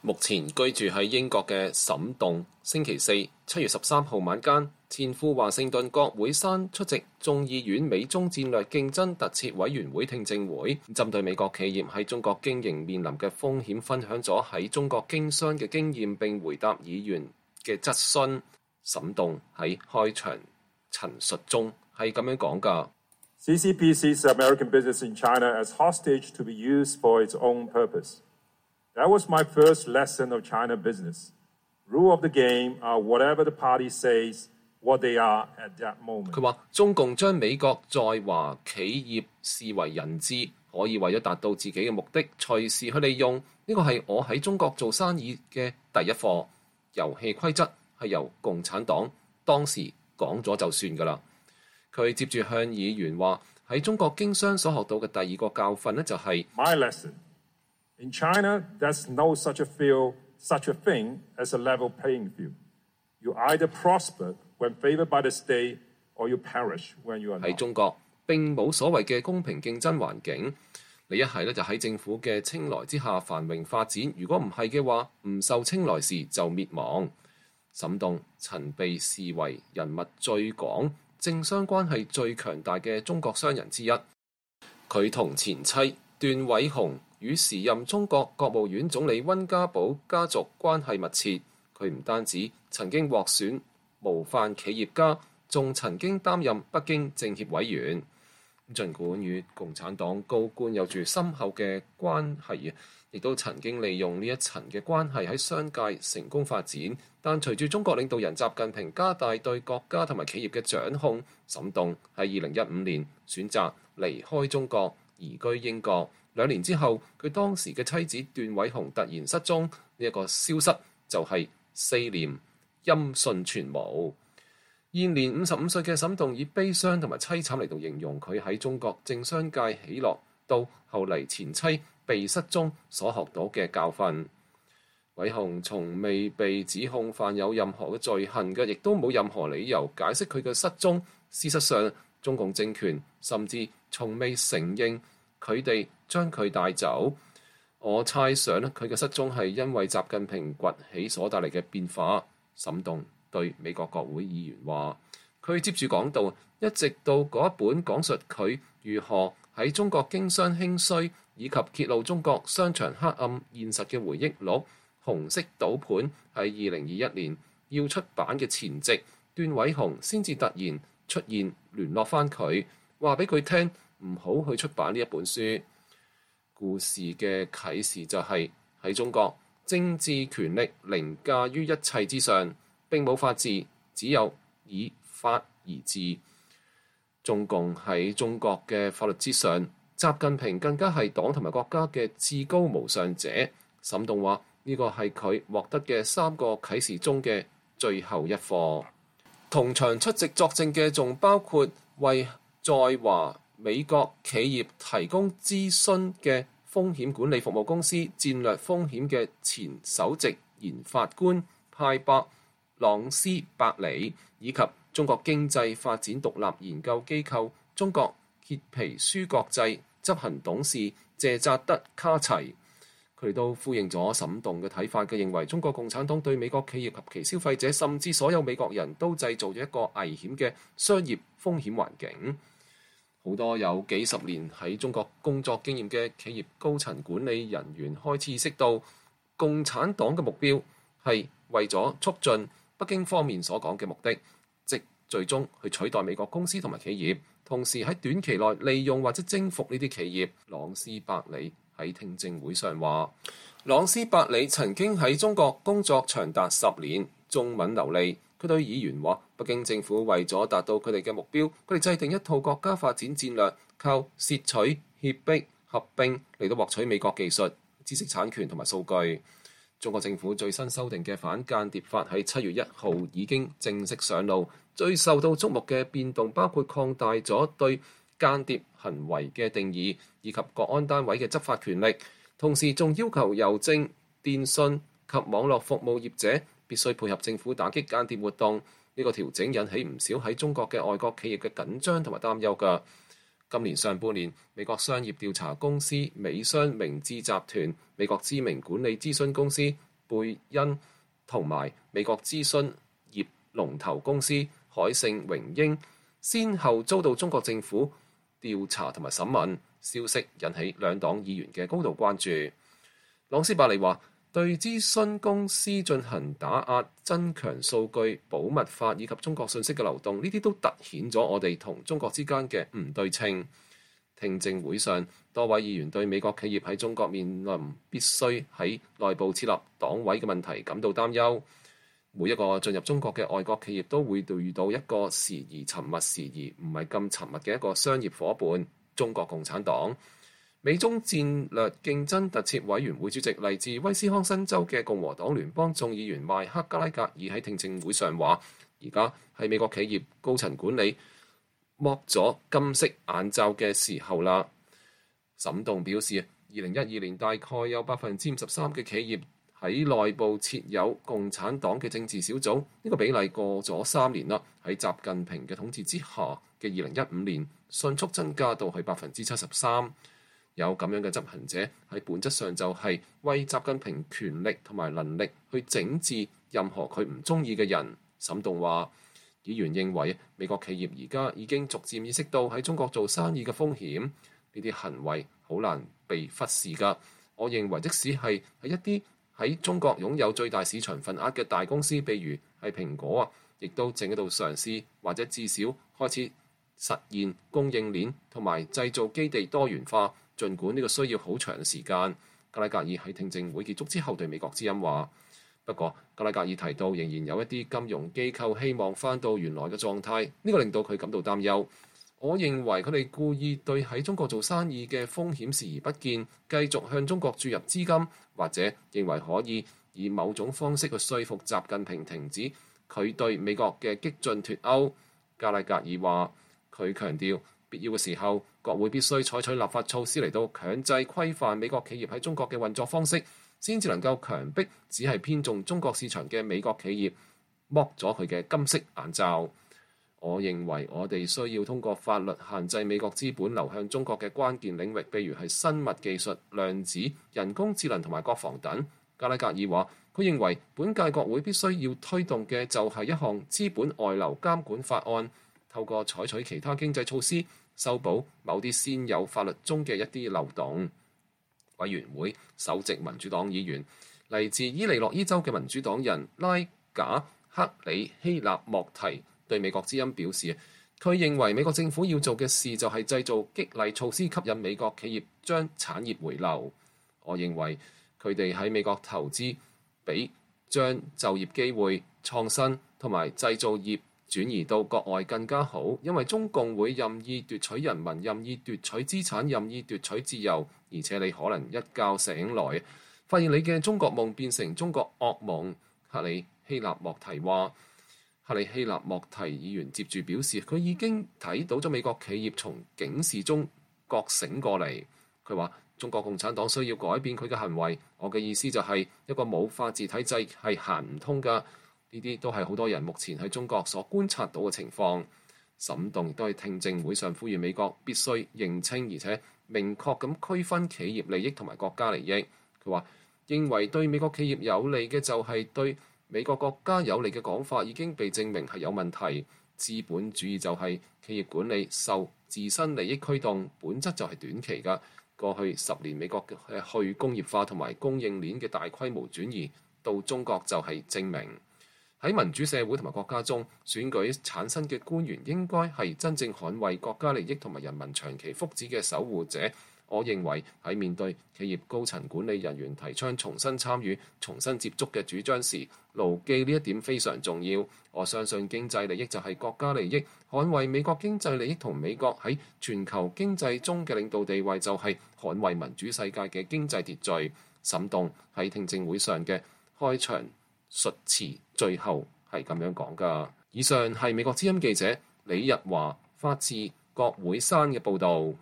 目前居住喺英國嘅沈棟，星期四7月13號晚間，前赴華盛頓國會山出席眾議院美中戰略競爭特設委員會聽證會，針對美國企業喺中國經營面臨嘅風險，分享咗喺中國經商嘅經驗，並回答議員嘅質詢。沈棟喺開場陳述中係咁樣講㗎。 CCP sees American business in China as hostage to be used for its own purpose.That was my first lesson of China business. Rule of the game are whatever the party says, what they are at that moment. 佢話中共將美國在華企業視為人質，可以為咗達到自己嘅目的，隨時去利用。呢個係我喺中國做生意嘅第一課。遊戲規則係由共產黨當時講咗就算㗎啦。佢接住向議員話喺中國經商所學到嘅第二個教訓呢，就係 My lesson.In China, there's no such a thing as a level playing field. You either prosper when favored by the state, or you perish when you are not. 喺中國並冇所謂嘅公平競爭環境，你一係咧就喺政府嘅青睞之下繁榮發展，如果唔係嘅話，唔受青睞時就滅亡。沈棟曾被視為人脈最廣、政商關係最強大嘅中國商人之一。佢同前妻段偉雄與時任中國國務院總理溫家寶家族關係密切，佢唔單止曾經獲選模範企業家，仲曾經擔任北京政協委員。儘管與共產黨高官有住深厚嘅關係，亦都曾經利用呢一層嘅關係喺商界成功發展，但隨住中國領導人習近平加大對國家同埋企業嘅掌控，沈棟喺2015年選擇離開中國，移居英國。2年之後，佢當時嘅妻子段偉雄突然失蹤，呢一個消失就係4年音訊全無。現年55歲嘅沈棟以悲傷同埋凄慘嚟到形容佢喺中國政商界起落，到後嚟前妻被失蹤所學到嘅教訓。偉雄從未被指控犯有任何嘅罪行嘅，亦都冇任何理由解釋佢嘅失蹤。事實上，中共政權甚至從未承認佢哋將佢帶走。我猜想佢嘅失蹤係因為習近平崛起所帶嚟嘅變化。沈棟對美國國會議員話，佢接住講到，一直到嗰一本講述佢如何喺中國經商興衰，以及揭露中國商場黑暗現實嘅回憶錄《紅色賭盤》喺2021年要出版嘅前夕，段偉雄先至突然出現聯絡返佢，話俾佢聽唔好去出版呢一本書。故事嘅啟示就係，喺中國，政治權力凌駕於一切之上，並冇法治，只有以法而治。中共喺中國嘅法律之上，習近平更加係黨同埋國家嘅至高無上者。沈棟話呢個係佢獲得嘅3個啟示中嘅最後一課。同場出席作證嘅仲包括為在華美國企業提供諮詢嘅風險管理服務公司戰略風險嘅前首席研發官派伯朗斯伯里，以及中國經濟發展獨立研究機構中國褐皮書國際執行董事謝扎德卡齊。佢哋都呼應咗沈棟嘅睇法，嘅認為中國共產黨對美國企業及其消費者，甚至所有美國人都製造咗一個危險嘅商業風險環境。好多有幾十年喺中國工作經驗嘅企業高層管理人員開始意識到，共產黨嘅目標係為咗促進北京方面所講嘅目的，即最終去取代美國公司同埋企業，同時喺短期內利用或者征服呢啲企業。朗斯伯里喺聽證會上話，朗斯伯里曾經喺中國工作長達10年，中文流利。佢對議員話，北京政府為咗達到佢哋嘅目標，佢哋制定一套國家發展戰略，靠竊取、脅迫、合併嚟到獲取美國技術、知識產權同埋數據。中國政府最新修訂嘅反間諜法喺7月1號已經正式上路。最受到矚目嘅變動包括擴大咗對間諜行為嘅定義，以及國安單位嘅執法權力，同時仲要求郵政、電信及網絡服務業者必須配合政府打擊間諜活動。呢個調整引起唔少喺中國嘅外國企業嘅緊張同埋擔憂㗎。今年上半年，美國商業調查公司美商明智集團、美國知名管理諮詢公司貝恩同埋美國諮詢業龍頭公司海信榮英先後遭到中國政府調查同埋審問，消息引起兩黨議員嘅高度關注。朗斯伯利話：對諮詢公司進行打壓、增強數據保密法以及中國信息嘅流動，呢啲都突顯咗我哋同中國之間嘅唔對稱。聽證會上，多位議員對美國企業喺中國面臨必須喺內部設立黨委嘅問題感到擔憂。每一個進入中國嘅外國企業都會遇到一個時而沉默、時而唔係咁沉默嘅一個商業夥伴——中國共產黨。美中戰略競爭特設委員會主席嚟自威斯康辛州嘅共和黨聯邦眾議員邁克加拉格爾喺聽證會上話：而家係美國企業高層管理剝咗金色眼罩嘅時候啦。沈棟表示，2012年大概有53%嘅企業喺內部設有共產黨嘅政治小組，呢個比例過咗3年啦。喺習近平嘅統治之下嘅2015年，迅速增加到去73%。有咁樣嘅執行者喺本質上就係為習近平權力同埋能力去整治任何佢唔中意嘅人。沈棟話：議員認為美國企業而家已經逐漸意識到喺中國做生意嘅風險，呢啲行為好難被忽視㗎。我認為即使係一啲喺中國擁有最大市場份額嘅大公司，譬如係蘋果啊，亦都正喺度嘗試或者至少開始實現供應鏈同埋製造基地多元化。儘管呢個需要好長嘅時間，加拉格爾喺聽證會結束之後對美國之音話：不過加拉格爾提到仍然有一啲金融機構希望返到原來嘅狀態，呢個令到佢感到擔憂。我認為佢哋故意對喺中國做生意嘅風險視而不見，繼續向中國注入資金，或者認為可以以某種方式去說服習近平停止佢對美國嘅激進脫歐。加拉格爾話：佢強調必要嘅時候，國會必須採取立法措施嚟到強制規範美國企業喺中國嘅運作方式，先至能夠強迫只係偏重中國市場嘅美國企業剝咗佢嘅金色眼罩。我認為我哋需要通過法律限制美國資本流向中國嘅關鍵領域，譬如係生物技術、量子、人工智能同埋國防等。加拉格爾話：佢認為本屆國會必須要推動嘅就係一項資本外流監管法案，透過採取其他經濟措施，修補某啲先有法律中嘅一啲漏洞。委員會首席民主黨議員嚟自伊利諾伊州嘅民主黨人拉賈克里希納莫提對美國之音表示，佢認為美國政府要做嘅事就係製造激勵措施，吸引美國企業將產業回流。我認為佢哋喺美國投資比將就業機會、創新同埋製造業轉移到國外更加好，因為中共會任意奪取人民、任意奪取資產、任意奪取自由，而且你可能一覺醒來，發現你嘅中國夢變成中國噩夢。克里希納莫提話。克里希納莫提議員接住表示，佢已經睇到咗美國企業從警示中覺醒過嚟。佢話：中國共產黨需要改變佢嘅行為。我嘅意思就係一個冇法治體制係行唔通㗎。呢啲都係好多人目前喺中國所觀察到嘅情況。沈棟亦都係聽證會上呼籲美國必須認清而且明確咁區分企業利益同埋國家利益。佢話認為對美國企業有利嘅就係對美國國家有利嘅講法已經被證明係有問題。資本主義就係企業管理受自身利益驅動，本質就係短期㗎。過去10年美國嘅去工業化同埋供應鏈嘅大規模轉移到中國就係證明。喺民主社會同埋國家中，選舉產生嘅官員應該係真正捍衛國家利益同埋人民長期福祉嘅守護者。我認為喺面對企業高層管理人員提倡重新參與、重新接觸嘅主張時，牢記呢一點非常重要。我相信經濟利益就係國家利益，捍衛美國經濟利益同美國喺全球經濟中嘅領導地位就係捍衛民主世界嘅經濟秩序。沈棟喺聽證會上嘅開場述詞最後係咁樣講㗎。以上係美國之音記者李日華發自國會山嘅報導。